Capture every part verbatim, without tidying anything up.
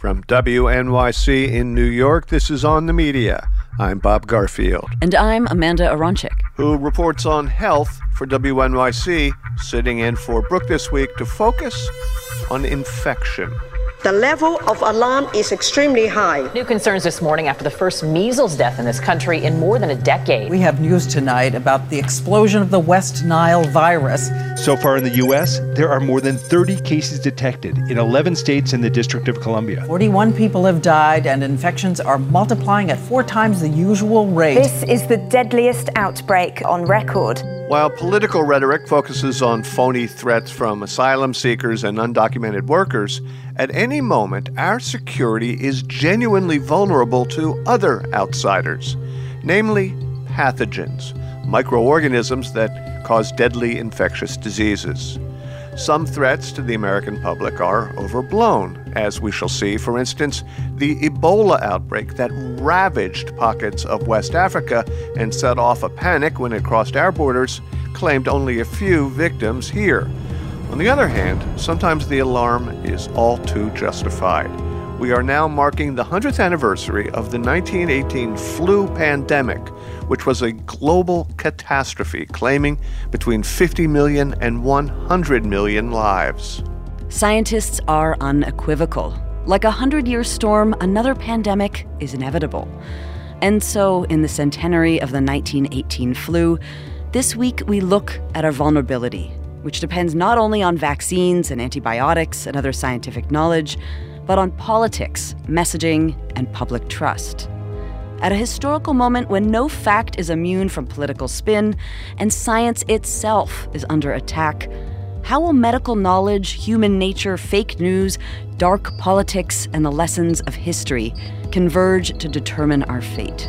From W N Y C in New York, this is On the Media. I'm Bob Garfield. And I'm Amanda Aronczyk, who reports on health for W N Y C, sitting in for Brooke this week to focus on infection. The level of alarm is extremely high. New concerns this morning after the first measles death in this country in more than a decade. We have news tonight about the explosion of the West Nile virus. So far in the U S, there are more than thirty cases detected in eleven states and the District of Columbia. forty-one people have died, and infections are multiplying at four times the usual rate. This is the deadliest outbreak on record. While political rhetoric focuses on phony threats from asylum seekers and undocumented workers, at any moment, our security is genuinely vulnerable to other outsiders, namely pathogens, microorganisms that cause deadly infectious diseases. Some threats to the American public are overblown, as we shall see, for instance, the Ebola outbreak that ravaged pockets of West Africa and set off a panic when it crossed our borders, claimed only a few victims here. On the other hand, sometimes the alarm is all too justified. We are now marking the one hundredth anniversary of the nineteen eighteen flu pandemic, which was a global catastrophe claiming between fifty million and one hundred million lives. Scientists are unequivocal. Like a hundred-year storm, another pandemic is inevitable. And so, in the centenary of the nineteen eighteen flu, this week we look at our vulnerability, which depends not only on vaccines and antibiotics and other scientific knowledge, but on politics, messaging, and public trust. At a historical moment when no fact is immune from political spin and science itself is under attack, how will medical knowledge, human nature, fake news, dark politics, and the lessons of history converge to determine our fate?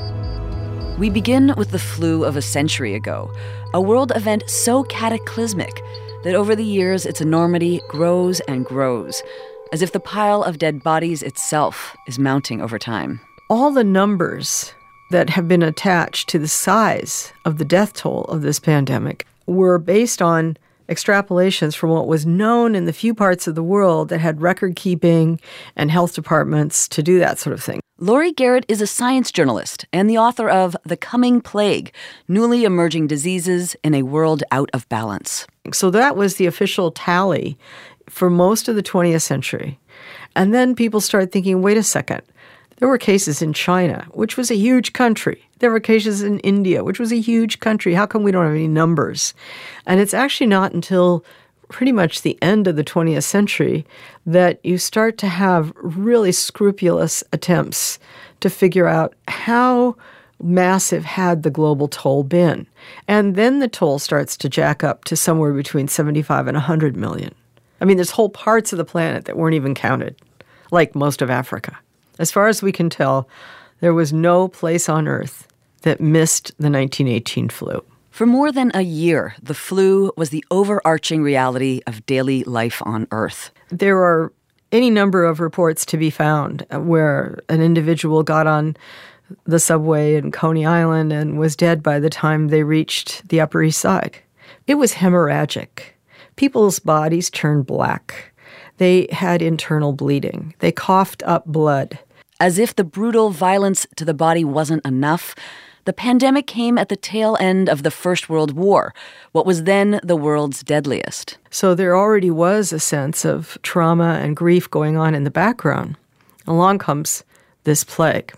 We begin with the flu of a century ago, a world event so cataclysmic that over the years its enormity grows and grows, as if the pile of dead bodies itself is mounting over time. All the numbers that have been attached to the size of the death toll of this pandemic were based on extrapolations from what was known in the few parts of the world that had record-keeping and health departments to do that sort of thing. Laurie Garrett is a science journalist and the author of The Coming Plague, Newly Emerging Diseases in a World Out of Balance. So that was the official tally for most of the twentieth century. And then people started thinking, wait a second, there were cases in China, which was a huge country. There were cases in India, which was a huge country. How come we don't have any numbers? And it's actually not until pretty much the end of the twentieth century that you start to have really scrupulous attempts to figure out how massive had the global toll been. And then the toll starts to jack up to somewhere between seventy-five and one hundred million. I mean, there's whole parts of the planet that weren't even counted, like most of Africa. As far as we can tell, there was no place on Earth that missed the nineteen eighteen flu. For more than a year, the flu was the overarching reality of daily life on Earth. There are any number of reports to be found where an individual got on the subway in Coney Island and was dead by the time they reached the Upper East Side. It was hemorrhagic. People's bodies turned black. They had internal bleeding. They coughed up blood. As if the brutal violence to the body wasn't enough, the pandemic came at the tail end of the First World War, what was then the world's deadliest. So there already was a sense of trauma and grief going on in the background. Along comes this plague.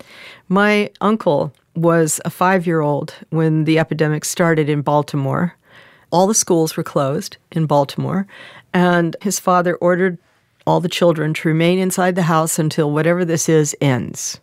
My uncle was a five-year-old when the epidemic started in Baltimore. All the schools were closed in Baltimore, and his father ordered all the children to remain inside the house until whatever this is ends.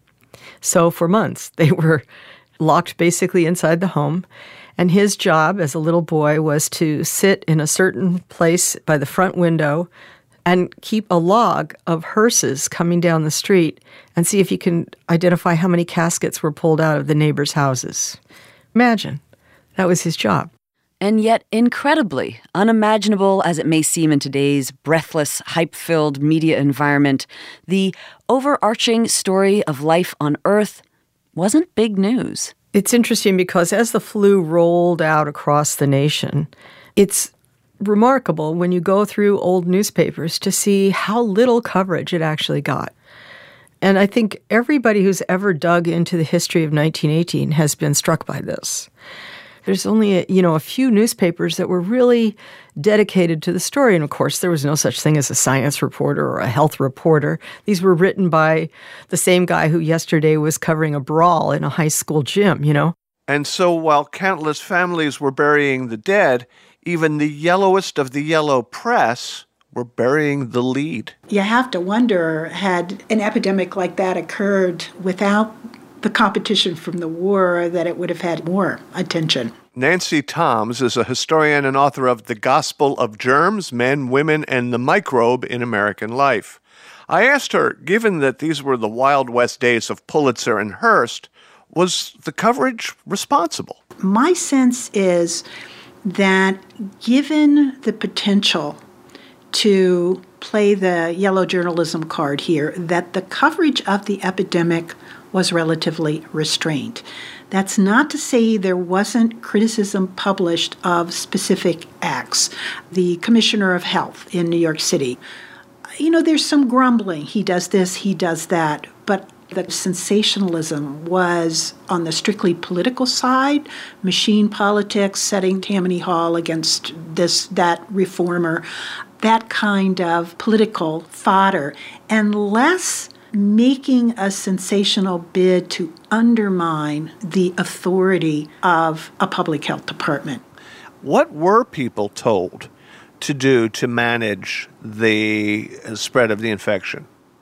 So for months, they were locked basically inside the home, and his job as a little boy was to sit in a certain place by the front window and keep a log of hearses coming down the street and see if you can identify how many caskets were pulled out of the neighbors' houses. Imagine. That was his job. And yet, incredibly, unimaginable as it may seem in today's breathless, hype-filled media environment, the overarching story of life on Earth wasn't big news. It's interesting because as the flu rolled out across the nation, its remarkable when you go through old newspapers to see how little coverage it actually got. And I think everybody who's ever dug into the history of nineteen eighteen has been struck by this. There's only a, you know, a few newspapers that were really dedicated to the story. And of course, there was no such thing as a science reporter or a health reporter. These were written by the same guy who yesterday was covering a brawl in a high school gym, you know? And so while countless families were burying the dead, even the yellowest of the yellow press were burying the lead. You have to wonder, had an epidemic like that occurred without the competition from the war, that it would have had more attention. Nancy Toms is a historian and author of The Gospel of Germs, Men, Women, and the Microbe in American Life. I asked her, given that these were the Wild West days of Pulitzer and Hearst, was the coverage responsible? My sense is that given the potential to play the yellow journalism card here, that the coverage of the epidemic was relatively restrained. That's not to say there wasn't criticism published of specific acts. The Commissioner of Health in New York City, you know, there's some grumbling. He does this, he does that, but the sensationalism was on the strictly political side, machine politics, setting Tammany Hall against this, that reformer, that kind of political fodder, and less making a sensational bid to undermine the authority of a public health department. What were people told to do to manage the spread of the infection?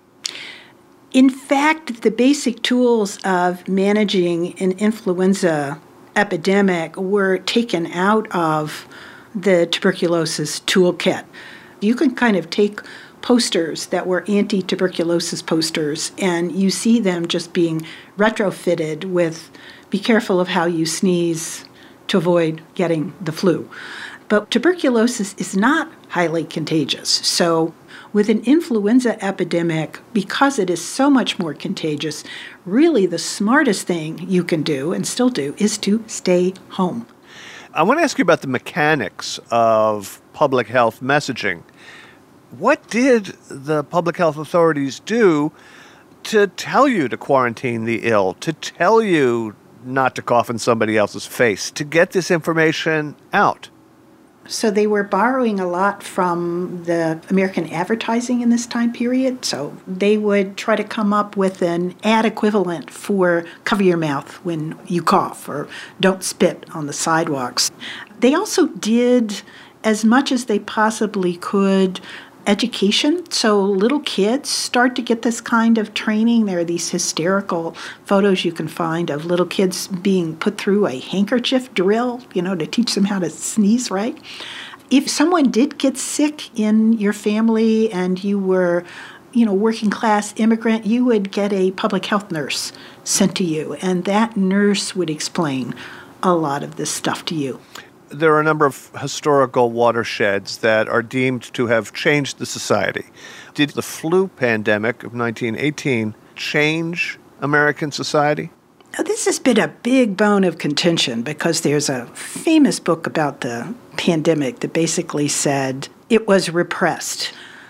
In fact, the basic tools of managing an influenza epidemic were taken out of the tuberculosis toolkit. You can kind of take posters that were anti-tuberculosis posters, and you see them just being retrofitted with, be careful of how you sneeze to avoid getting the flu. But tuberculosis is not highly contagious. So with an influenza epidemic, because it is so much more contagious, really the smartest thing you can do, and still do, is to stay home. I want to ask you about the mechanics of public health messaging. What did the public health authorities do to tell you to quarantine the ill, to tell you not to cough in somebody else's face, to get this information out? So they were borrowing a lot from the American advertising in this time period. So they would try to come up with an ad equivalent for cover your mouth when you cough, or don't spit on the sidewalks. They also did as much as they possibly could education. So little kids start to get this kind of training. There are these hysterical photos you can find of little kids being put through a handkerchief drill, you know, to teach them how to sneeze right. If someone did get sick in your family and you were, you know, working class immigrant, you would get a public health nurse sent to you, and that nurse would explain a lot of this stuff to you. There are a number of historical watersheds that are deemed to have changed the society. Did the flu pandemic of nineteen eighteen change American society? Now, this has been a big bone of contention because there's a famous book about the pandemic that basically said it was repressed.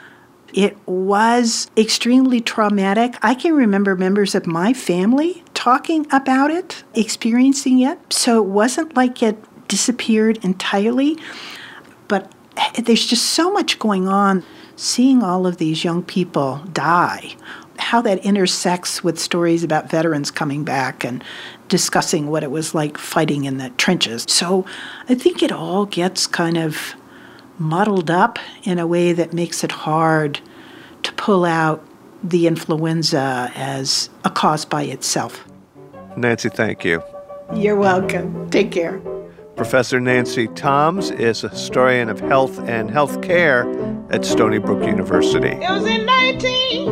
It was extremely traumatic. I can remember members of my family talking about it, experiencing it. So it wasn't like it disappeared entirely, but there's just so much going on. Seeing all of these young people die, how that intersects with stories about veterans coming back and discussing what it was like fighting in the trenches. So I think it all gets kind of muddled up in a way that makes it hard to pull out the influenza as a cause by itself. Nancy, thank you. You're welcome. Take care. Professor Nancy Toms is a historian of health and health care at Stony Brook University. It was in nineteen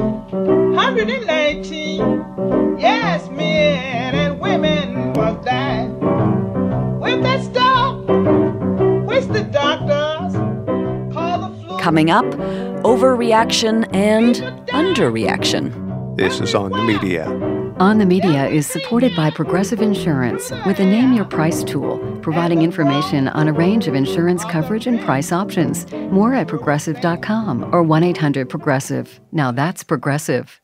nineteen. Yes, men and women was died. With that stuff, which the doctors call the flu. Coming up, overreaction and underreaction. This is On the Media. On the Media is supported by Progressive Insurance with the Name Your Price tool, providing information on a range of insurance coverage and price options. More at progressive dot com or one eight hundred progressive. Now that's Progressive.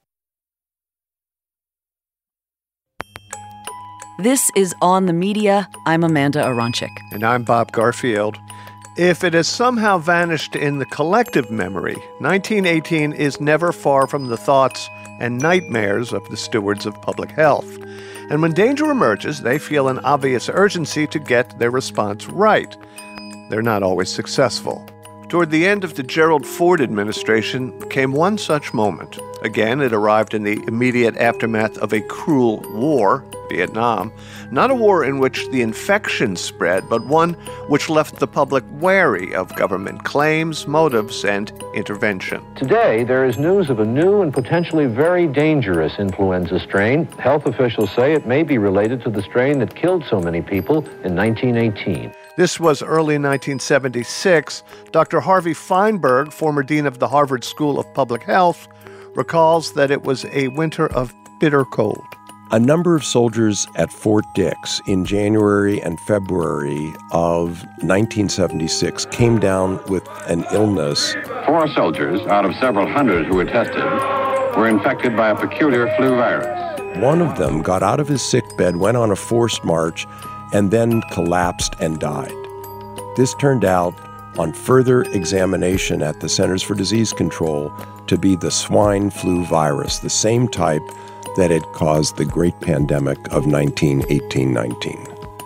This is On the Media. I'm Amanda Aronczyk. And I'm Bob Garfield. If it has somehow vanished in the collective memory, nineteen eighteen is never far from the thoughts and nightmares of the stewards of public health. And when danger emerges, they feel an obvious urgency to get their response right. They're not always successful. Toward the end of the Gerald Ford administration came one such moment. Again, it arrived in the immediate aftermath of a cruel war, Vietnam. Not a war in which the infection spread, but one which left the public wary of government claims, motives, and intervention. Today, there is news of a new and potentially very dangerous influenza strain. Health officials say it may be related to the strain that killed so many people in nineteen eighteen. This was early nineteen seventy-six. Doctor Harvey Feinberg, former dean of the Harvard School of Public Health, recalls that it was a winter of bitter cold. A number of soldiers at Fort Dix in January and February of nineteen seventy-six came down with an illness. Four soldiers out of several hundred who were tested were infected by a peculiar flu virus. One of them got out of his sickbed, went on a forced march, and then collapsed and died. This turned out, on further examination at the Centers for Disease Control, to be the swine flu virus, the same type that had caused the great pandemic of nineteen eighteen nineteen.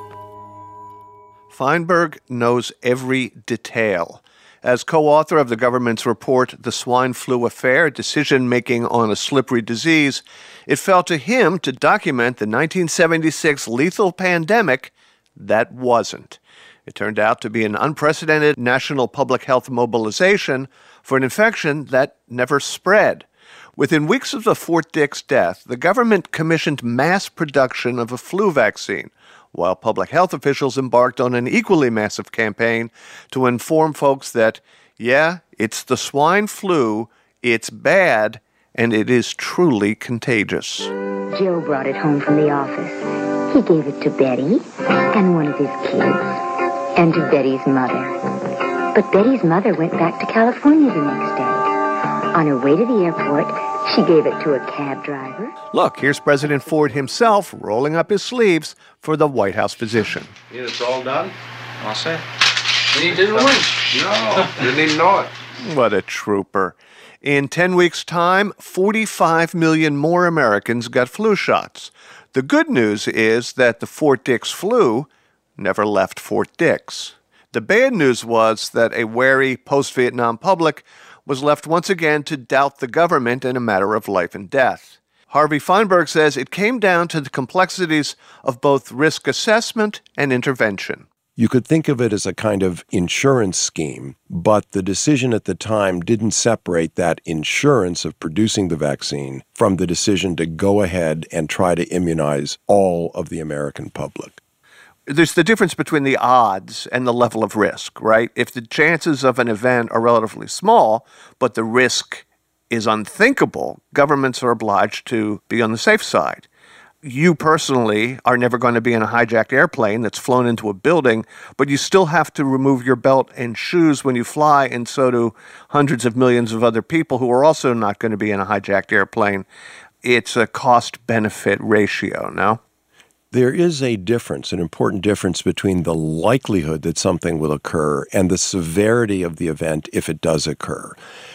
Feinberg knows every detail. As co-author of the government's report, The Swine Flu Affair, Decision-Making on a Slippery Disease, it fell to him to document the nineteen seventy-six lethal pandemic that wasn't. It turned out to be an unprecedented national public health mobilization for an infection that never spread. Within weeks of the Fort Dix death, the government commissioned mass production of a flu vaccine, while public health officials embarked on an equally massive campaign to inform folks that, yeah, it's the swine flu, it's bad, and it is truly contagious. Joe brought it home from the office. He gave it to Betty and one of his kids, and to Betty's mother. But Betty's mother went back to California the next day. On her way to the airport, she gave it to a cab driver. Look, here's President Ford himself rolling up his sleeves for the White House position. It's all done. All set. And he didn't win. No, didn't even know it. What a trooper. In ten weeks' time, forty-five million more Americans got flu shots. The good news is that the Fort Dix flu never left Fort Dix. The bad news was that a wary post-Vietnam public was left once again to doubt the government in a matter of life and death. Harvey Feinberg says it came down to the complexities of both risk assessment and intervention. You could think of it as a kind of insurance scheme, but the decision at the time didn't separate that insurance of producing the vaccine from the decision to go ahead and try to immunize all of the American public. There's the difference between the odds and the level of risk, right? If the chances of an event are relatively small, but the risk is unthinkable, governments are obliged to be on the safe side. You personally are never going to be in a hijacked airplane that's flown into a building, but you still have to remove your belt and shoes when you fly, and so do hundreds of millions of other people who are also not going to be in a hijacked airplane. It's a cost-benefit ratio, no? There is a difference, an important difference between the likelihood that something will occur and the severity of the event if it does occur.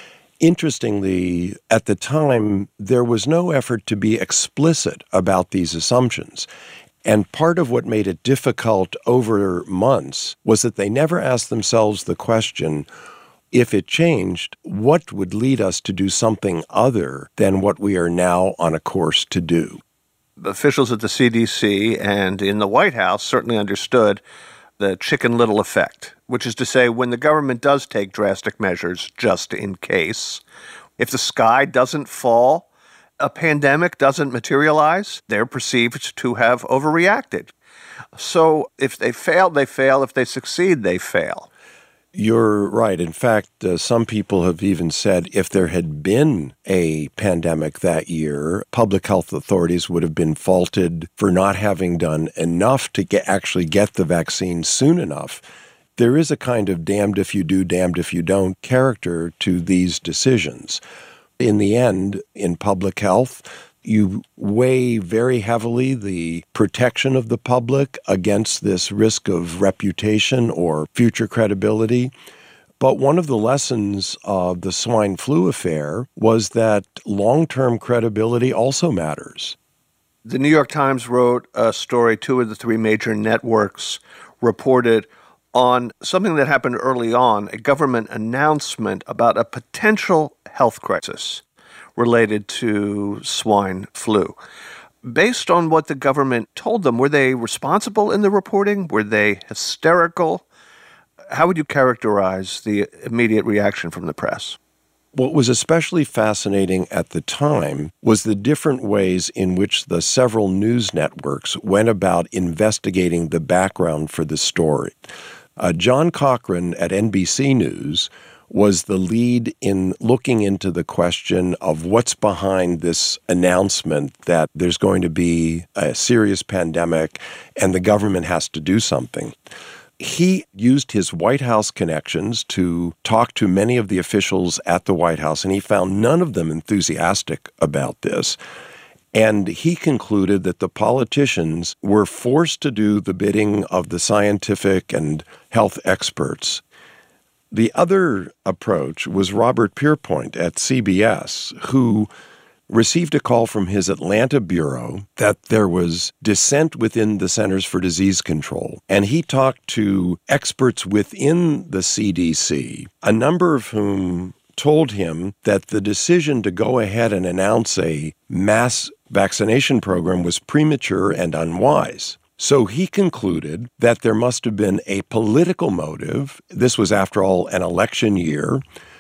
Interestingly, at the time, there was no effort to be explicit about these assumptions. And part of what made it difficult over months was that they never asked themselves the question, if it changed, what would lead us to do something other than what we are now on a course to do? Officials at the C D C and in the White House certainly understood the Chicken Little effect, which is to say when the government does take drastic measures just in case, if the sky doesn't fall, a pandemic doesn't materialize, they're perceived to have overreacted. So if they fail, they fail. If they succeed, they fail. You're right. In fact, uh, some people have even said if there had been a pandemic that year, public health authorities would have been faulted for not having done enough to get, actually get the vaccine soon enough. There is a kind of damned if you do, damned if you don't character to these decisions. In the end, in public health, you weigh very heavily the protection of the public against this risk of reputation or future credibility. But one of the lessons of the swine flu affair was that long-term credibility also matters. The New York Times wrote a story, two of the three major networks reported on something that happened early on, a government announcement about a potential health crisis related to swine flu. Based on what the government told them, were they responsible in the reporting? Were they hysterical? How would you characterize the immediate reaction from the press? What was especially fascinating at the time was the different ways in which the several news networks went about investigating the background for the story. Uh, John Cochrane at N B C News was the lead in looking into the question of what's behind this announcement that there's going to be a serious pandemic and the government has to do something. He used his White House connections to talk to many of the officials at the White House, and he found none of them enthusiastic about this. And he concluded that the politicians were forced to do the bidding of the scientific and health experts. The other approach was Robert Pierpoint at C B S, who received a call from his Atlanta bureau that there was dissent within the Centers for Disease Control. And he talked to experts within the C D C, a number of whom told him that the decision to go ahead and announce a mass vaccination program was premature and unwise. So he concluded that there must have been a political motive. This was, after all, an election year,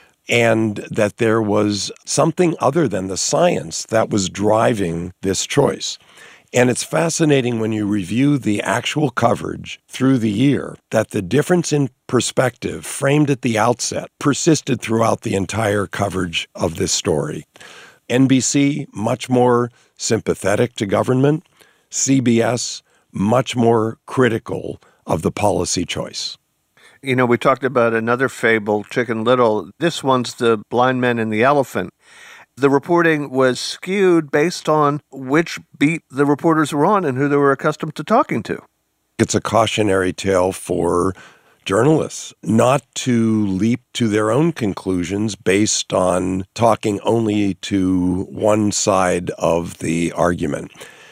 and that there was something other than the science that was driving this choice. And it's fascinating when you review the actual coverage through the year that the difference in perspective framed at the outset persisted throughout the entire coverage of this story. N B C, much more sympathetic to government. C B S, much more critical of the policy choice. You know, we talked about another fable, Chicken Little. This one's the blind man and the elephant. The reporting was skewed based on which beat the reporters were on and who they were accustomed to talking to. It's a cautionary tale for journalists not to leap to their own conclusions based on talking only to one side of the argument.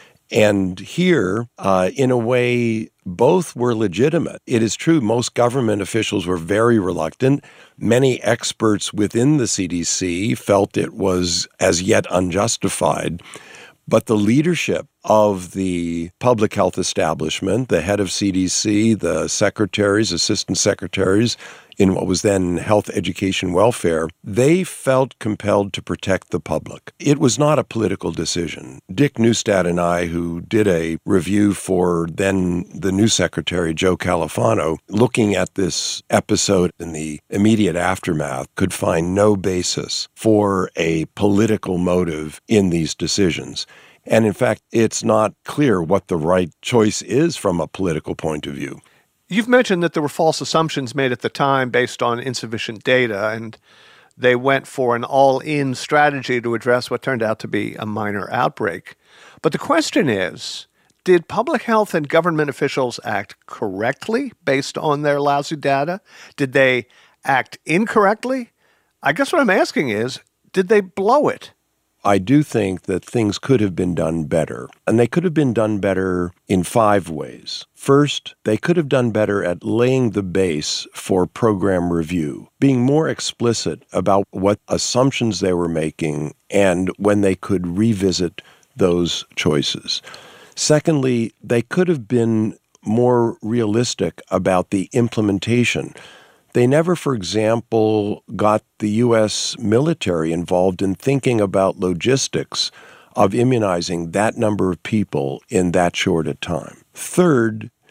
And here, uh, in a way, both were legitimate. It is true most government officials were very reluctant. Many experts within the C D C felt it was as yet unjustified. But the leadership of the public health establishment, the head of C D C, the secretaries, assistant secretaries in what was then Health, Education, Welfare, they felt compelled to protect the public. It was not a political decision. Dick Neustadt and I, who did a review for then the new secretary, Joe Califano, looking at this episode in the immediate aftermath, could find no basis for a political motive in these decisions. And in fact, it's not clear what the right choice is from a political point of view. You've mentioned that there were false assumptions made at the time based on insufficient data, and they went for an all-in strategy to address what turned out to be a minor outbreak. But the question is, did public health and government officials act correctly based on their lousy data? Did they act incorrectly? I guess what I'm asking is, did they blow it? I do think that things could have been done better, and they could have been done better in five ways. First, they could have done better at laying the base for program review, being more explicit about what assumptions they were making and when they could revisit those choices. Secondly, they could have been more realistic about the implementation. They never, for example, got the U S military involved in thinking about logistics of immunizing that number of people in that short a time. Third,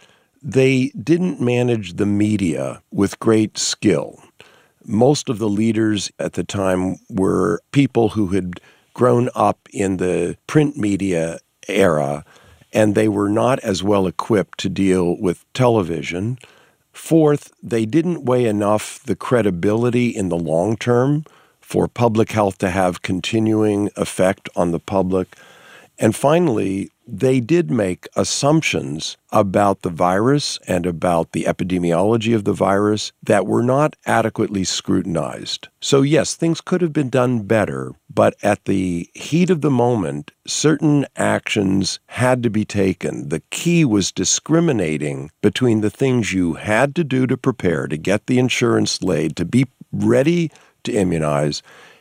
they didn't manage the media with great skill. Most of the leaders at the time were people who had grown up in the print media era, and they were not as well equipped to deal with television. Fourth, they didn't weigh enough the credibility in the long term for public health to have continuing effect on the public. And finally, they did make assumptions about the virus and about the epidemiology of the virus that were not adequately scrutinized. So yes, things could have been done better, but at the heat of the moment, certain actions had to be taken. The key was discriminating between the things you had to do to prepare, to get the insurance laid, to be ready to immunize,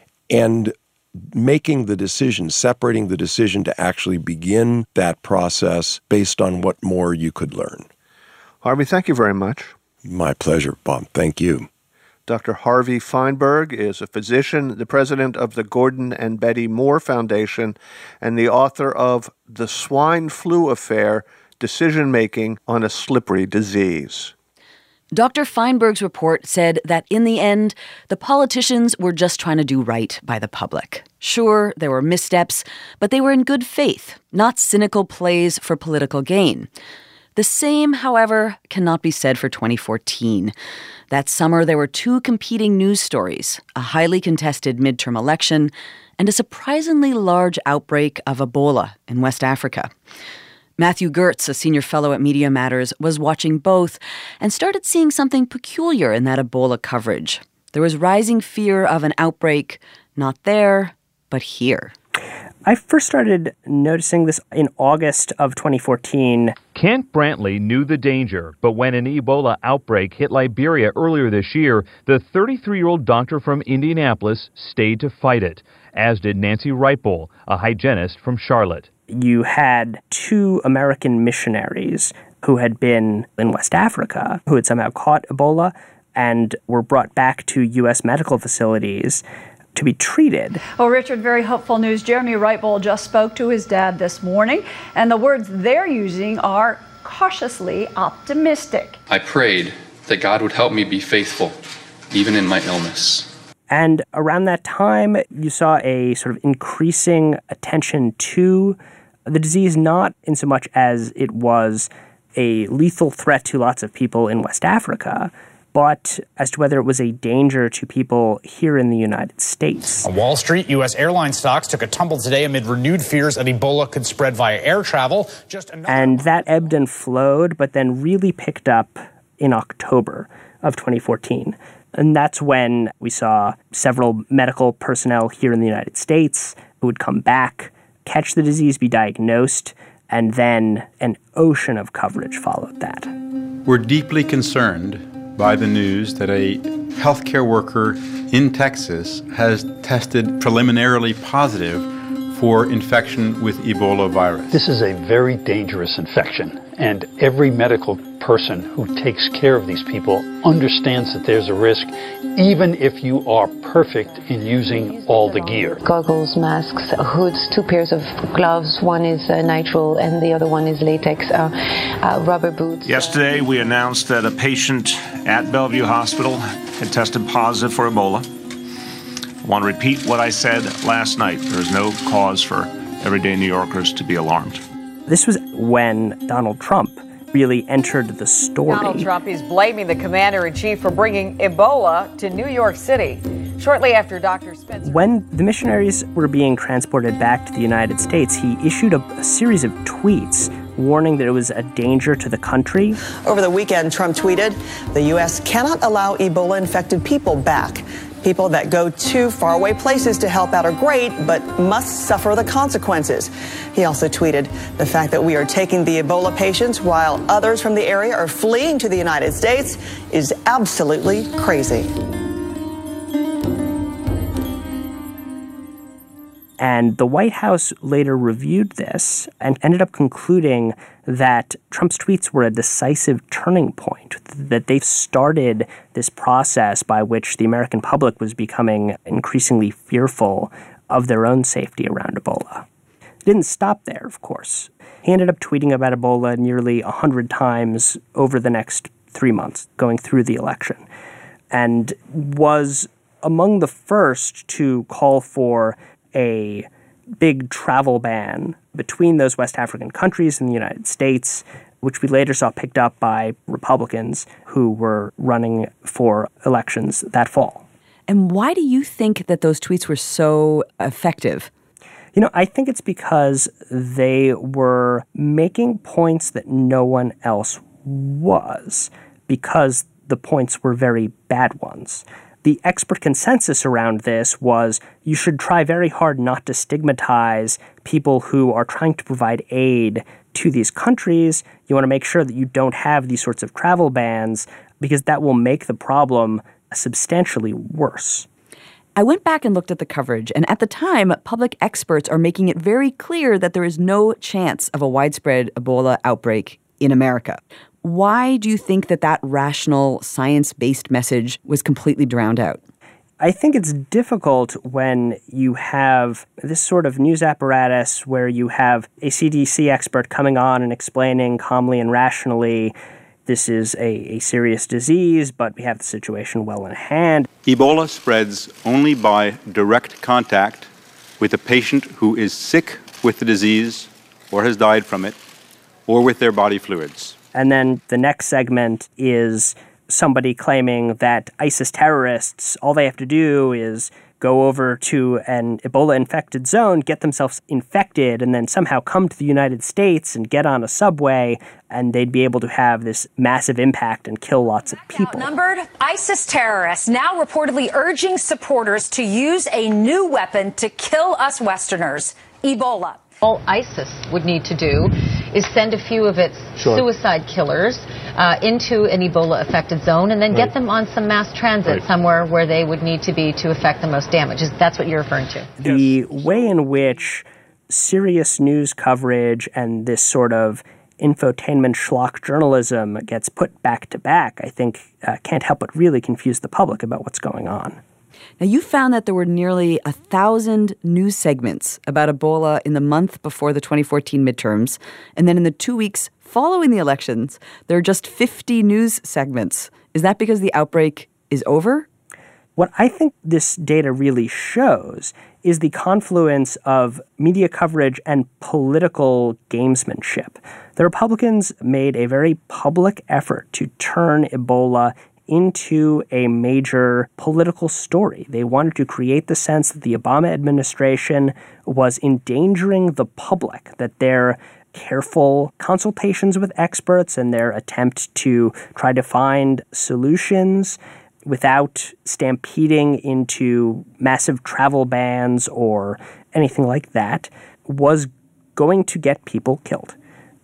and making the decision, separating the decision to actually begin that process based on what more you could learn. Harvey, thank you very much. My pleasure, Bob. Thank you. Doctor Harvey Fineberg is a physician, the president of the Gordon and Betty Moore Foundation, and the author of The Swine Flu Affair, Decision-Making on a Slippery Disease. Doctor Fineberg's report said that in the end, the politicians were just trying to do right by the public. Sure, there were missteps, but they were in good faith, not cynical plays for political gain. The same, however, cannot be said for twenty fourteen. That summer, there were two competing news stories, a highly contested midterm election and a surprisingly large outbreak of Ebola in West Africa. Matthew Gertz, a senior fellow at Media Matters, was watching both and started seeing something peculiar in that Ebola coverage. There was rising fear of an outbreak, not there, but here. I first started noticing this in August of twenty fourteen. Kent Brantley knew the danger, but when an Ebola outbreak hit Liberia earlier this year, the thirty-three-year-old doctor from Indianapolis stayed to fight it, as did Nancy Wrightbull, a hygienist from Charlotte. You had two American missionaries who had been in West Africa, who had somehow caught Ebola and were brought back to U S medical facilities to be treated. Well, Richard, very hopeful news. Jeremy Wrightbull just spoke to his dad this morning, and the words they're using are cautiously optimistic. I prayed that God would help me be faithful, even in my illness. And around that time, you saw a sort of increasing attention to the disease, not in so much as it was a lethal threat to lots of people in West Africa, but as to whether it was a danger to people here in the United States. On Wall Street, U S airline stocks took a tumble today amid renewed fears that Ebola could spread via air travel. Just another- and that ebbed and flowed, but then really picked up in October of twenty fourteen. And that's when we saw several medical personnel here in the United States who would come back, catch the disease, be diagnosed, and then an ocean of coverage followed that. We're deeply concerned by the news that a healthcare worker in Texas has tested preliminarily positive for infection with Ebola virus. This is a very dangerous infection, and every medical person who takes care of these people understands that there's a risk, even if you are perfect in using all the gear. Goggles, masks, hoods, two pairs of gloves. One is uh, nitrile and the other one is latex, uh, uh, rubber boots. Yesterday, we announced that a patient at Bellevue Hospital had tested positive for Ebola. I want to repeat what I said last night. There is no cause for everyday New Yorkers to be alarmed. This was when Donald Trump really entered the story. Donald Trump is blaming the commander-in-chief for bringing Ebola to New York City. Shortly after Doctor Spencer... When the missionaries were being transported back to the United States, he issued a, a series of tweets warning that it was a danger to the country. Over the weekend, Trump tweeted, the U S cannot allow Ebola-infected people back. People that go to faraway places to help out are great, but must suffer the consequences. He also tweeted, the fact that we are taking the Ebola patients while others from the area are fleeing to the United States is absolutely crazy. And the White House later reviewed this and ended up concluding that Trump's tweets were a decisive turning point, that they've started this process by which the American public was becoming increasingly fearful of their own safety around Ebola. It didn't stop there, of course. He ended up tweeting about Ebola nearly one hundred times over the next three months, going through the election, and was among the first to call for a big travel ban between those West African countries and the United States, which we later saw picked up by Republicans who were running for elections that fall. And why do you think that those tweets were so effective? You know, I think it's because they were making points that no one else was, because the points were very bad ones. The expert consensus around this was you should try very hard not to stigmatize people who are trying to provide aid to these countries. You want to make sure that you don't have these sorts of travel bans, because that will make the problem substantially worse. I went back and looked at the coverage, and at the time, public experts are making it very clear that there is no chance of a widespread Ebola outbreak in America. Why do you think that that rational, science-based message was completely drowned out? I think it's difficult when you have this sort of news apparatus where you have a C D C expert coming on and explaining calmly and rationally, this is a, a serious disease, but we have the situation well in hand. Ebola spreads only by direct contact with a patient who is sick with the disease or has died from it, or with their body fluids. And then the next segment is somebody claiming that ISIS terrorists, all they have to do is go over to an Ebola-infected zone, get themselves infected, and then somehow come to the United States and get on a subway, and they'd be able to have this massive impact and kill lots of people. Outnumbered ISIS terrorists now reportedly urging supporters to use a new weapon to kill us Westerners, Ebola. All ISIS would need to do is send a few of its sure. suicide killers uh, into an Ebola-affected zone and then right. get them on some mass transit right. somewhere where they would need to be to affect the most damage. That's what you're referring to. The way in which serious news coverage and this sort of infotainment schlock journalism gets put back to back, I think, uh, can't help but really confuse the public about what's going on. Now, you found that there were nearly a thousand news segments about Ebola in the month before the twenty fourteen midterms. And then in the two weeks following the elections, there are just fifty news segments. Is that because the outbreak is over? What I think this data really shows is the confluence of media coverage and political gamesmanship. The Republicans made a very public effort to turn Ebola into a major political story. They wanted to create the sense that the Obama administration was endangering the public, that their careful consultations with experts and their attempt to try to find solutions without stampeding into massive travel bans or anything like that was going to get people killed.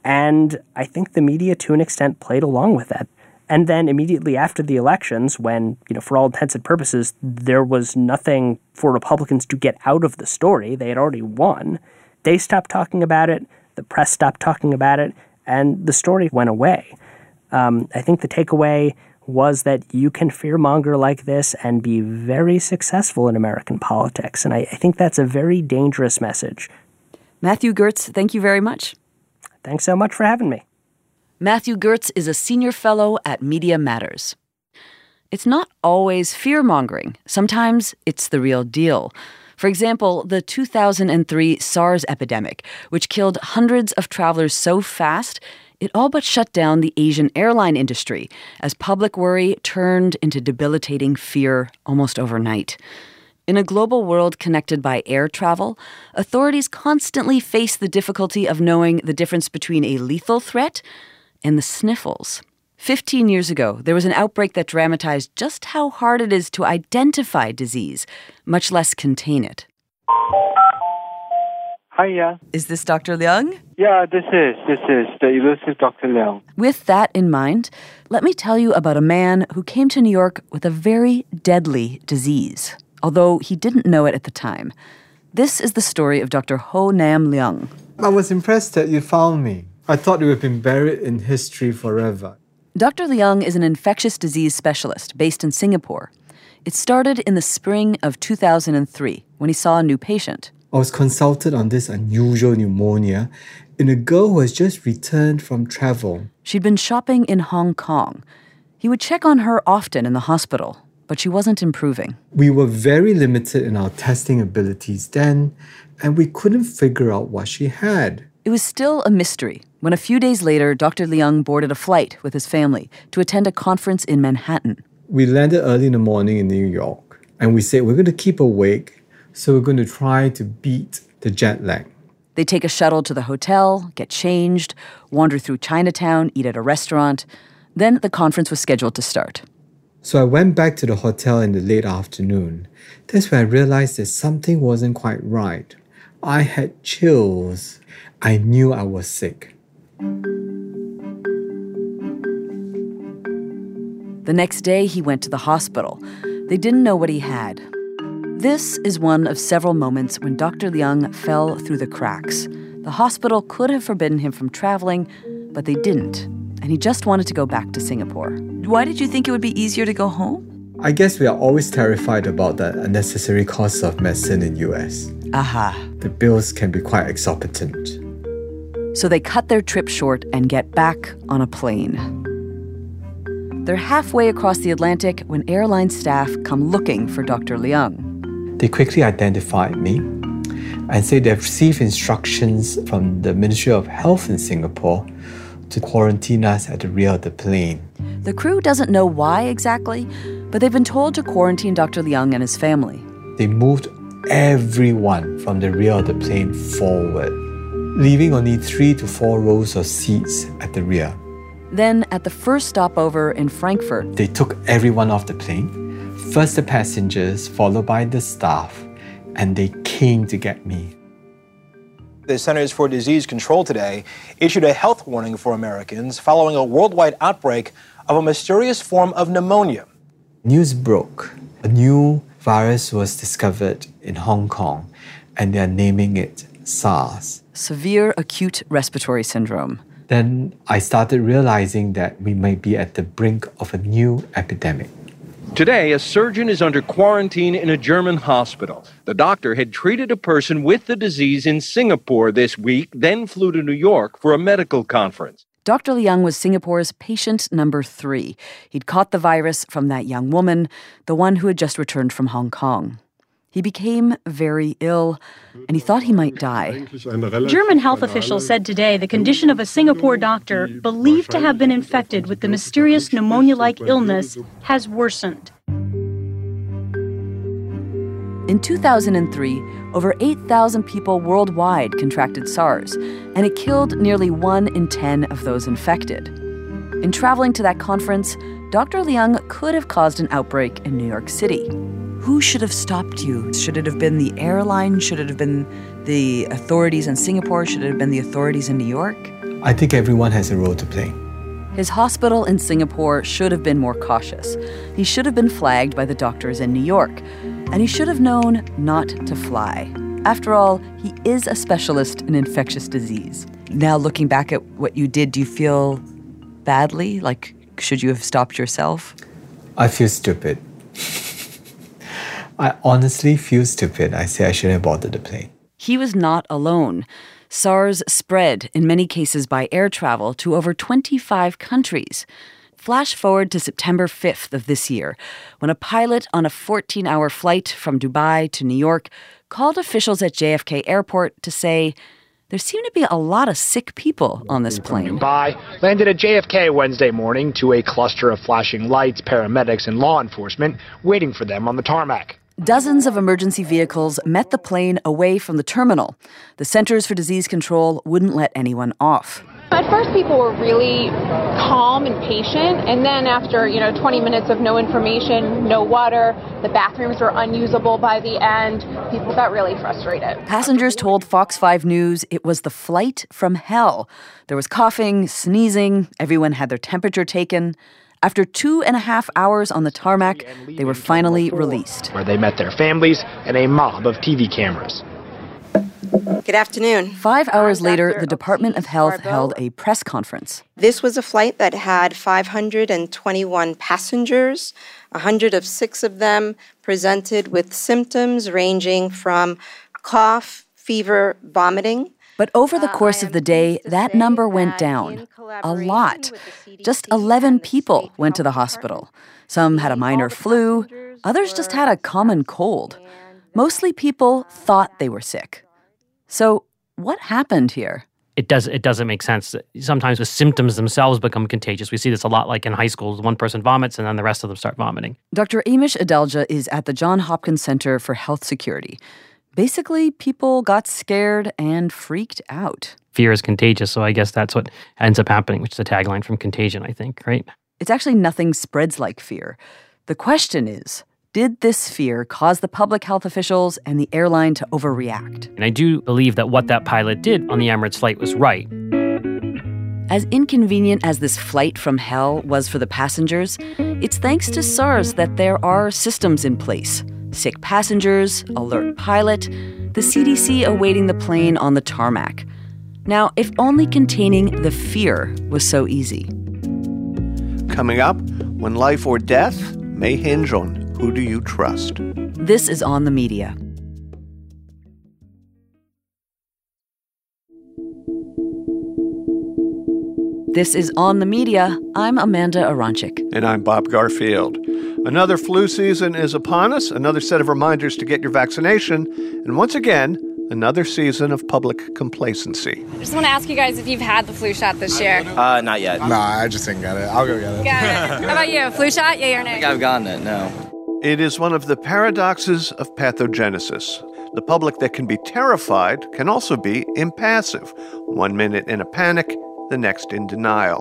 And I think the media, to an extent, played along with that. And then immediately after the elections, when, you know, for all intents and purposes, there was nothing for Republicans to get out of the story, they had already won, they stopped talking about it, the press stopped talking about it, and the story went away. Um, I think the takeaway was that you can fearmonger like this and be very successful in American politics. And I, I think that's a very dangerous message. Matthew Gertz, thank you very much. Thanks so much for having me. Matthew Gertz is a senior fellow at Media Matters. It's not always fear-mongering. Sometimes it's the real deal. For example, the two thousand three SARS epidemic, which killed hundreds of travelers so fast, it all but shut down the Asian airline industry as public worry turned into debilitating fear almost overnight. In a global world connected by air travel, authorities constantly face the difficulty of knowing the difference between a lethal threat and the sniffles. Fifteen years ago, there was an outbreak that dramatized just how hard it is to identify disease, much less contain it. Hiya. Is this Doctor Leung? Yeah, this is. This is the elusive Doctor Leung. With that in mind, let me tell you about a man who came to New York with a very deadly disease, although he didn't know it at the time. This is the story of Doctor Ho Nam Leung. I was impressed that you found me. I thought you had been buried in history forever. Doctor Leung is an infectious disease specialist based in Singapore. It started in the spring of two thousand three when he saw a new patient. I was consulted on this unusual pneumonia in a girl who has just returned from travel. She'd been shopping in Hong Kong. He would check on her often in the hospital, but she wasn't improving. We were very limited in our testing abilities then, and we couldn't figure out what she had. It was still a mystery when a few days later, Doctor Leung boarded a flight with his family to attend a conference in Manhattan. We landed early in the morning in New York, and we said we're going to keep awake, so we're going to try to beat the jet lag. They take a shuttle to the hotel, get changed, wander through Chinatown, eat at a restaurant. Then the conference was scheduled to start. So I went back to the hotel in the late afternoon. That's when I realized that something wasn't quite right. I had chills. I knew I was sick. The next day, he went to the hospital. They didn't know what he had. This is one of several moments when Doctor Leung fell through the cracks. The hospital could have forbidden him from traveling, but they didn't. And he just wanted to go back to Singapore. Why did you think it would be easier to go home? I guess we are always terrified about the unnecessary costs of medicine in U S. Aha. The bills can be quite exorbitant. So they cut their trip short and get back on a plane. They're halfway across the Atlantic when airline staff come looking for Doctor Leung. They quickly identified me and said they've received instructions from the Ministry of Health in Singapore to quarantine us at the rear of the plane. The crew doesn't know why exactly, but they've been told to quarantine Doctor Leung and his family. They moved everyone from the rear of the plane forward, leaving only three to four rows of seats at the rear. Then, at the first stopover in Frankfurt, they took everyone off the plane, first the passengers, followed by the staff, and they came to get me. The Centers for Disease Control today issued a health warning for Americans following a worldwide outbreak of a mysterious form of pneumonia. News broke. A new virus was discovered in Hong Kong, and they are naming it SARS. Severe Acute Respiratory Syndrome. Then I started realizing that we might be at the brink of a new epidemic. Today, a surgeon is under quarantine in a German hospital. The doctor had treated a person with the disease in Singapore this week, then flew to New York for a medical conference. Doctor Leung was Singapore's patient number three. He'd caught the virus from that young woman, the one who had just returned from Hong Kong. He became very ill, and he thought he might die. German health officials said today the condition of a Singapore doctor believed to have been infected with the mysterious pneumonia-like illness has worsened. In two thousand three, over eight thousand people worldwide contracted SARS, and it killed nearly one in ten of those infected. In traveling to that conference, Doctor Leung could have caused an outbreak in New York City. Who should have stopped you? Should it have been the airline? Should it have been the authorities in Singapore? Should it have been the authorities in New York? I think everyone has a role to play. His hospital in Singapore should have been more cautious. He should have been flagged by the doctors in New York. And he should have known not to fly. After all, he is a specialist in infectious disease. Now, looking back at what you did, do you feel badly? Like, should you have stopped yourself? I feel stupid. I honestly feel stupid. I say I shouldn't have boarded the plane. He was not alone. SARS spread, in many cases by air travel, to over twenty-five countries. Flash forward to September fifth of this year, when a pilot on a fourteen-hour flight from Dubai to New York called officials at J F K Airport to say there seemed to be a lot of sick people on this plane. Dubai landed at J F K Wednesday morning to a cluster of flashing lights, paramedics, and law enforcement waiting for them on the tarmac. Dozens of emergency vehicles met the plane away from the terminal. The Centers for Disease Control wouldn't let anyone off. At first, people were really calm and patient, and then after, you know, twenty minutes of no information, no water, the bathrooms were unusable by the end, people got really frustrated. Passengers told Fox five News it was the flight from hell. There was coughing, sneezing, everyone had their temperature taken. After two and a half hours on the tarmac, they were finally released. Where they met their families and a mob of T V cameras. Good afternoon. Five hours later, the Department of Health held a press conference. This was a flight that had five hundred twenty-one passengers. one hundred six of them presented with symptoms ranging from cough, fever, vomiting. But over the course of the day, that number went down. A lot. Just eleven people went to the hospital. Some had a minor flu, others just had a common cold. Mostly people thought they were sick. So what happened here? It does. It doesn't make sense. Sometimes the symptoms themselves become contagious. We see this a lot like in high schools. One person vomits and then the rest of them start vomiting. Doctor Amish Adalja is at the Johns Hopkins Center for Health Security. Basically, people got scared and freaked out. Fear is contagious, so I guess that's what ends up happening, which is a tagline from Contagion, I think, right? It's actually nothing spreads like fear. The question is, did this fear cause the public health officials and the airline to overreact? And I do believe that what that pilot did on the Emirates flight was right. As inconvenient as this flight from hell was for the passengers, it's thanks to SARS that there are systems in place. Sick passengers, alert pilot, the C D C awaiting the plane on the tarmac. Now, if only containing the fear was so easy. Coming up, when life or death may hinge on who do you trust. This is On the Media. This is On the Media. I'm Amanda Aronchik. And I'm Bob Garfield. Another flu season is upon us, another set of reminders to get your vaccination, and once again, another season of public complacency. I just want to ask you guys if you've had the flu shot this year. Uh, not yet. Nah, I just ain't got it. I'll go get it. Got it. How about you? Flu shot, yay or nay? I think I've gotten it, no. It is one of the paradoxes of pathogenesis. The public that can be terrified can also be impassive. One minute in a panic, the next in denial.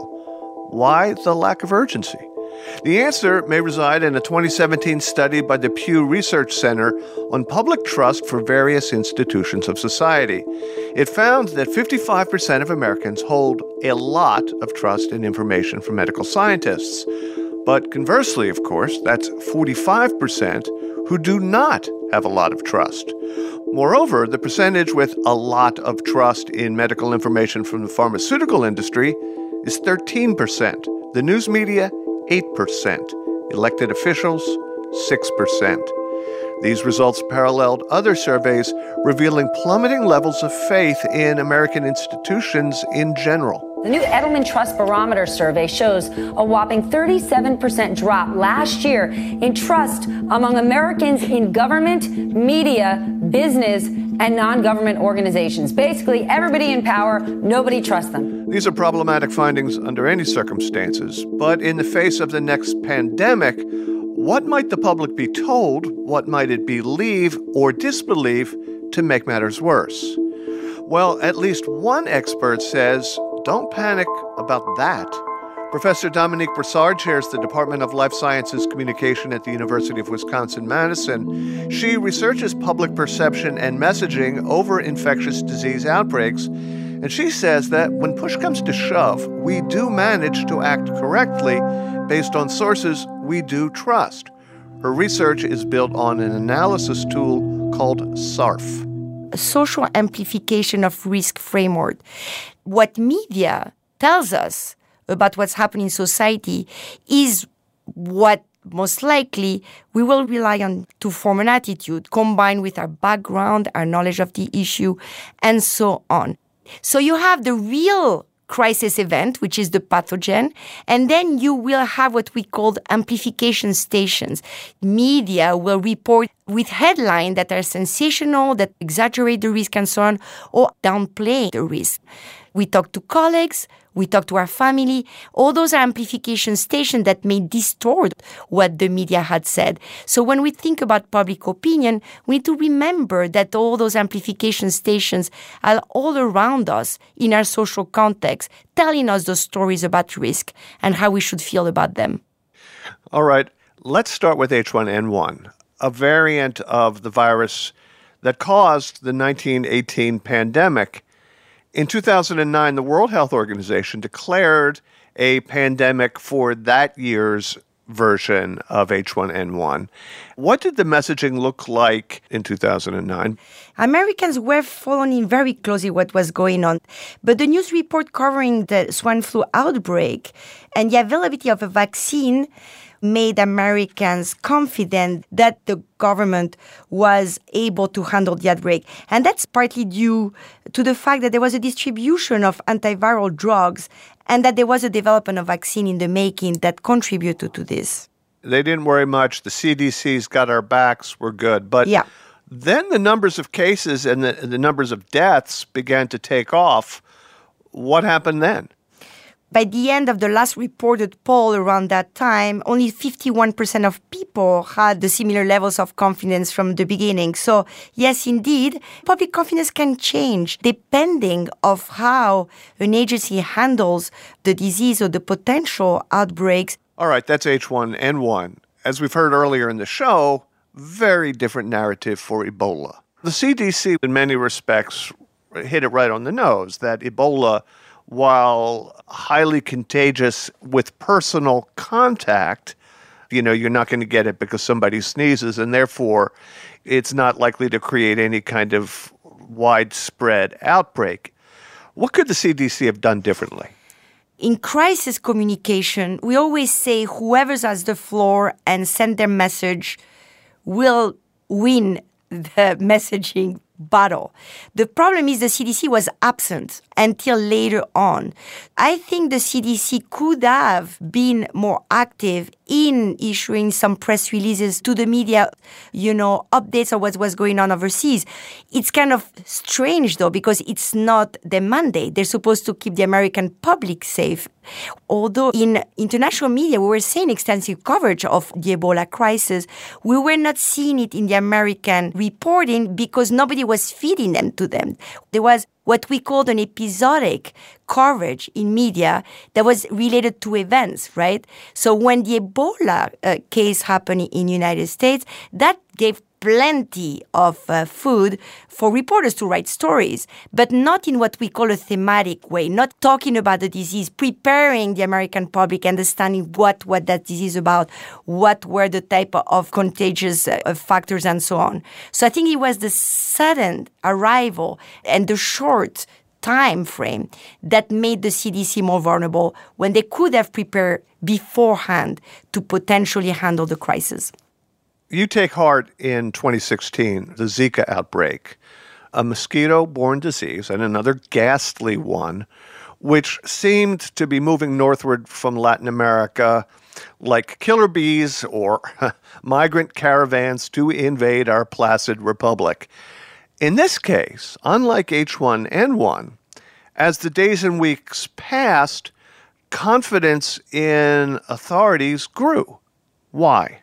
Why the lack of urgency? The answer may reside in a twenty seventeen study by the Pew Research Center on public trust for various institutions of society. It found that fifty-five percent of Americans hold a lot of trust in information from medical scientists. But conversely, of course, that's forty-five percent who do not have a lot of trust. Moreover, the percentage with a lot of trust in medical information from the pharmaceutical industry is thirteen percent. The news media, eight percent. Elected officials, six percent. These results paralleled other surveys revealing plummeting levels of faith in American institutions in general. The new Edelman Trust Barometer survey shows a whopping thirty-seven percent drop last year in trust among Americans in government, media, business, and non-government organizations. Basically, everybody in power, nobody trusts them. These are problematic findings under any circumstances, but in the face of the next pandemic, what might the public be told, what might it believe or disbelieve to make matters worse? Well, at least one expert says, don't panic about that. Professor Dominique Brassard chairs the Department of Life Sciences Communication at the University of Wisconsin-Madison. She researches public perception and messaging over infectious disease outbreaks, and she says that when push comes to shove, we do manage to act correctly based on sources we do trust. Her research is built on an analysis tool called SARF. A social amplification of risk framework. What media tells us about what's happening in society is what most likely we will rely on to form an attitude combined with our background, our knowledge of the issue, and so on. So you have the real crisis event, which is the pathogen, and then you will have what we call amplification stations. Media will report with headlines that are sensational, that exaggerate the risk and so on, or downplay the risk. We talk to colleagues, we talk to our family. All those are amplification stations that may distort what the media had said. So when we think about public opinion, we need to remember that all those amplification stations are all around us in our social context, telling us those stories about risk and how we should feel about them. All right, let's start with H one N one, a variant of the virus that caused the nineteen eighteen pandemic. In two thousand nine, the World Health Organization declared a pandemic for that year's version of H one N one. What did the messaging look like in two thousand nine? Americans were following very closely what was going on, but the news report covering the swine flu outbreak and the availability of a vaccine made Americans confident that the government was able to handle the outbreak. And that's partly due to the fact that there was a distribution of antiviral drugs and that there was a development of vaccine in the making that contributed to this. They didn't worry much. The C D C's got our backs. We're good. But yeah. Then the numbers of cases and the, the numbers of deaths began to take off. What happened then? By the end of the last reported poll around that time, only fifty-one percent of people had the similar levels of confidence from the beginning. So, yes, indeed, public confidence can change depending of how an agency handles the disease or the potential outbreaks. All right, that's H one N one. As we've heard earlier in the show, very different narrative for Ebola. The C D C, in many respects, hit it right on the nose, that Ebola, while highly contagious with personal contact, you know, you're not going to get it because somebody sneezes, and therefore it's not likely to create any kind of widespread outbreak. What could the C D C have done differently? In crisis communication, we always say whoever's has the floor and send their message will win the messaging battle. The problem is the C D C was absent until later on. I think the C D C could have been more active in issuing some press releases to the media, you know, updates of what was going on overseas. It's kind of strange, though, because it's not their mandate. They're supposed to keep the American public safe. Although in international media, we were seeing extensive coverage of the Ebola crisis, we were not seeing it in the American reporting because nobody was feeding them to them. There was what we called an episodic coverage in media that was related to events, right? So when the Ebola uh, case happened in the United States, that gave plenty of uh, food for reporters to write stories, but not in what we call a thematic way, not talking about the disease, preparing the American public, understanding what, what that disease is about, what were the type of contagious uh, factors and so on. So I think it was the sudden arrival and the short time frame that made the C D C more vulnerable when they could have prepared beforehand to potentially handle the crisis. You take heart in twenty sixteen, the Zika outbreak, a mosquito-borne disease and another ghastly one, which seemed to be moving northward from Latin America like killer bees or migrant caravans to invade our placid republic. In this case, unlike H one N one, as the days and weeks passed, confidence in authorities grew. Why?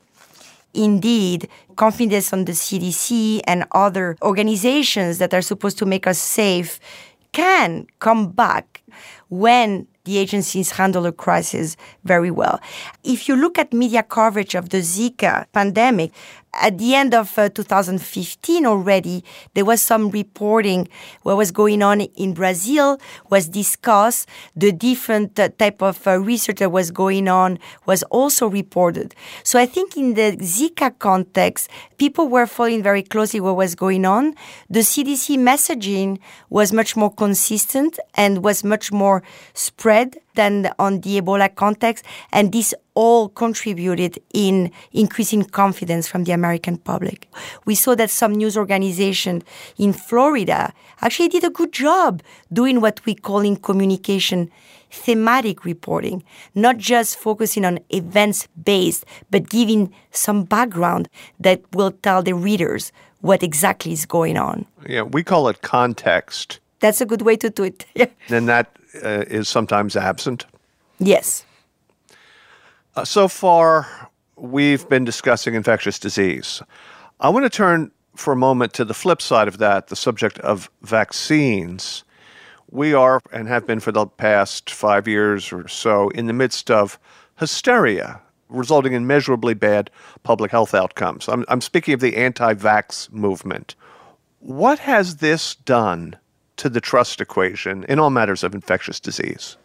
Indeed, confidence on the C D C and other organizations that are supposed to make us safe can come back when the agencies handle a crisis very well. If you look at media coverage of the Zika pandemic, at the end of uh, two thousand fifteen already, there was some reporting what was going on in Brazil, was discussed. The different uh, type of uh, research that was going on was also reported. So I think in the Zika context, people were following very closely what was going on. The C D C messaging was much more consistent and was much more spread than on the Ebola context, and this all contributed in increasing confidence from the American public. We saw that some news organization in Florida actually did a good job doing what we call in communication thematic reporting, not just focusing on events-based, but giving some background that will tell the readers what exactly is going on. Yeah, we call it context. That's a good way to do it. And that uh, is sometimes absent? Yes. Uh, so far, we've been discussing infectious disease. I want to turn for a moment to the flip side of that, the subject of vaccines. We are, and have been for the past five years or so, in the midst of hysteria, resulting in measurably bad public health outcomes. I'm, I'm speaking of the anti-vax movement. What has this done to the trust equation in all matters of infectious disease?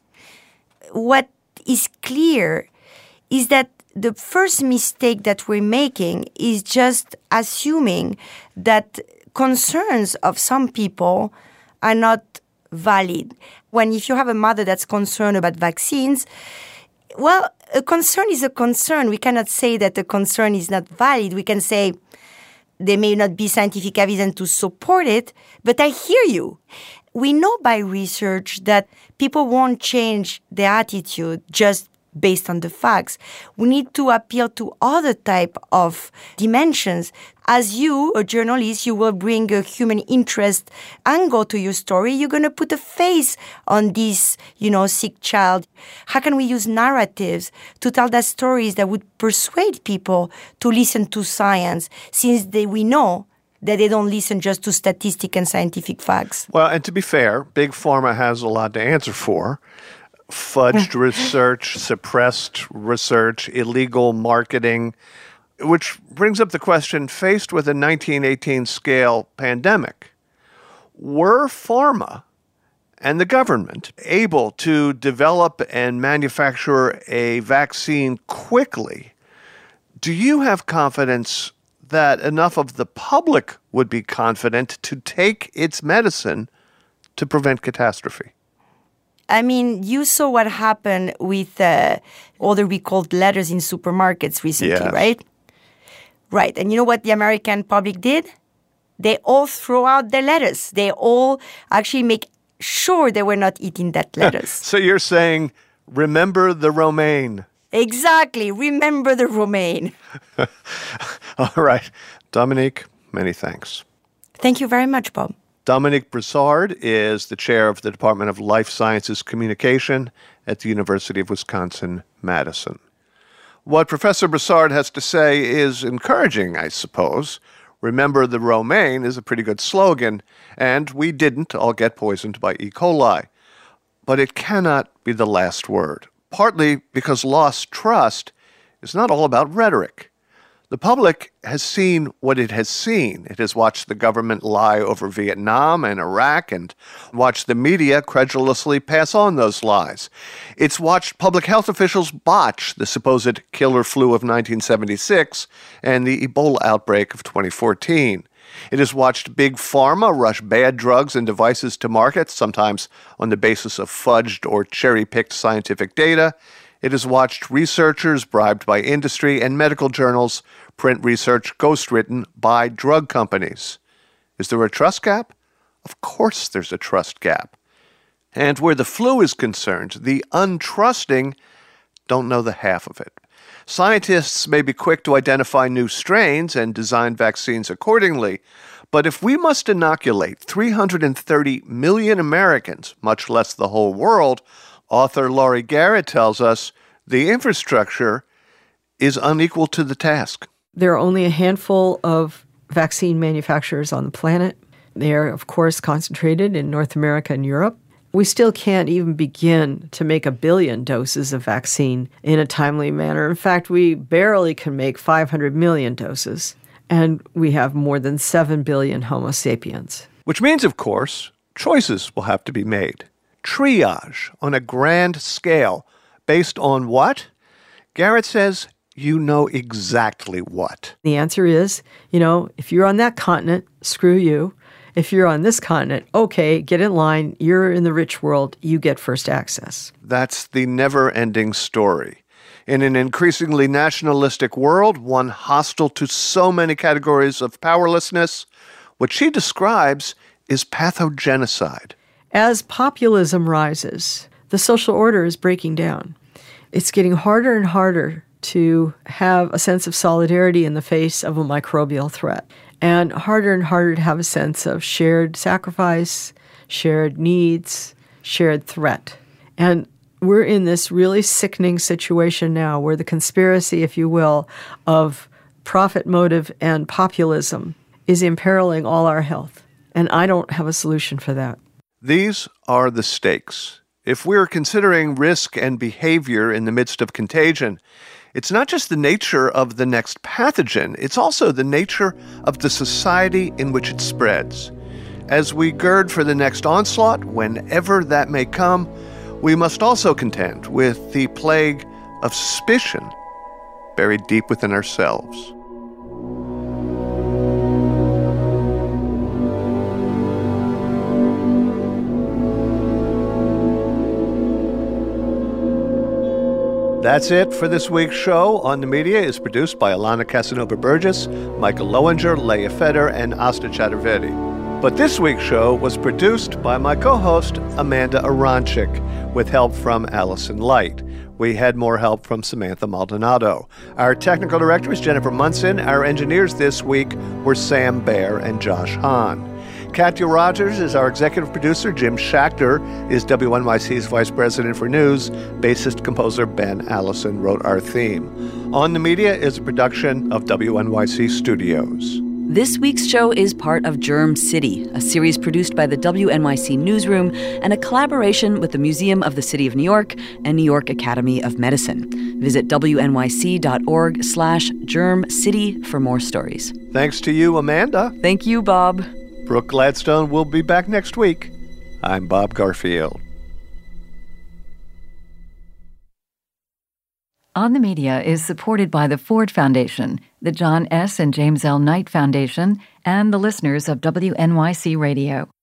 What is clear is that the first mistake that we're making is just assuming that concerns of some people are not valid. When if you have a mother that's concerned about vaccines, Well, a concern is a concern. We cannot say that a concern is not valid. We can say there may not be scientific evidence to support it, but I hear you. We know by research that people won't change their attitude just based on the facts. We need to appeal to other type of dimensions. As you, a journalist, you will bring a human interest angle to your story. You're going to put a face on this, you know, sick child. How can we use narratives to tell that stories that would persuade people to listen to science, since they, we know that they don't listen just to statistic and scientific facts? Well, and to be fair, Big Pharma has a lot to answer for. Fudged research, suppressed research, illegal marketing, which brings up the question, faced with a nineteen eighteen scale pandemic, were pharma and the government able to develop and manufacture a vaccine quickly? Do you have confidence that enough of the public would be confident to take its medicine to prevent catastrophe? I mean, you saw what happened with uh, all the recalled letters in supermarkets recently, Yes. right? Right. And you know what the American public did? They all throw out their letters. They all actually make sure they were not eating that letters. So you're saying, remember the romaine. Exactly. Remember the romaine. All right. Dominique, many thanks. Thank you very much, Bob. Dominique Broussard is the chair of the Department of Life Sciences Communication at the University of Wisconsin-Madison. What Professor Broussard has to say is encouraging, I suppose. Remember the romaine is a pretty good slogan, and we didn't all get poisoned by E. coli. But it cannot be the last word, partly because lost trust is not all about rhetoric. The public has seen what it has seen. It has watched the government lie over Vietnam and Iraq and watched the media credulously pass on those lies. It's watched public health officials botch the supposed killer flu of nineteen seventy-six and the Ebola outbreak of twenty fourteen. It has watched Big Pharma rush bad drugs and devices to market, sometimes on the basis of fudged or cherry-picked scientific data. It has watched researchers bribed by industry and medical journals print research ghostwritten by drug companies. Is there a trust gap? Of course there's a trust gap. And where the flu is concerned, the untrusting don't know the half of it. Scientists may be quick to identify new strains and design vaccines accordingly, but if we must inoculate three hundred thirty million Americans, much less the whole world, author Laurie Garrett tells us the infrastructure is unequal to the task. There are only a handful of vaccine manufacturers on the planet. They are, of course, concentrated in North America and Europe. We still can't even begin to make a billion doses of vaccine in a timely manner. In fact, we barely can make five hundred million doses, and we have more than seven billion Homo sapiens. Which means, of course, choices will have to be made. Triage on a grand scale based on what? Garrett says, you know exactly what. The answer is, you know, if you're on that continent, screw you. If you're on this continent, okay, get in line. You're in the rich world. You get first access. That's the never-ending story. In an increasingly nationalistic world, one hostile to so many categories of powerlessness, what she describes is pathogenocide. As populism rises, the social order is breaking down. It's getting harder and harder to have a sense of solidarity in the face of a microbial threat, and harder and harder to have a sense of shared sacrifice, shared needs, shared threat. And we're in this really sickening situation now where the conspiracy, if you will, of profit motive and populism is imperiling all our health. And I don't have a solution for that. These are the stakes. If we're considering risk and behavior in the midst of contagion, it's not just the nature of the next pathogen, it's also the nature of the society in which it spreads. As we gird for the next onslaught, whenever that may come, we must also contend with the plague of suspicion buried deep within ourselves. That's it for this week's show. On the Media is produced by Alana Casanova-Burgess, Michael Lowinger, Leah Feder, and Asta Chaturvedi. But this week's show was produced by my co-host, Amanda Aronchik, with help from Allison Light. We had more help from Samantha Maldonado. Our technical director is Jennifer Munson. Our engineers this week were Sam Baer and Josh Hahn. Katya Rogers is our executive producer. Jim Schachter is W N Y C's vice president for news. Bassist composer Ben Allison wrote our theme. On the Media is a production of W N Y C Studios. This week's show is part of Germ City, a series produced by the W N Y C Newsroom and a collaboration with the Museum of the City of New York and New York Academy of Medicine. Visit W N Y C dot org slash Germ City for more stories. Thanks to you, Amanda. Thank you, Bob. Brooke Gladstone will be back next week. I'm Bob Garfield. On the Media is supported by the Ford Foundation, the John S. and James L. Knight Foundation, and the listeners of W N Y C Radio.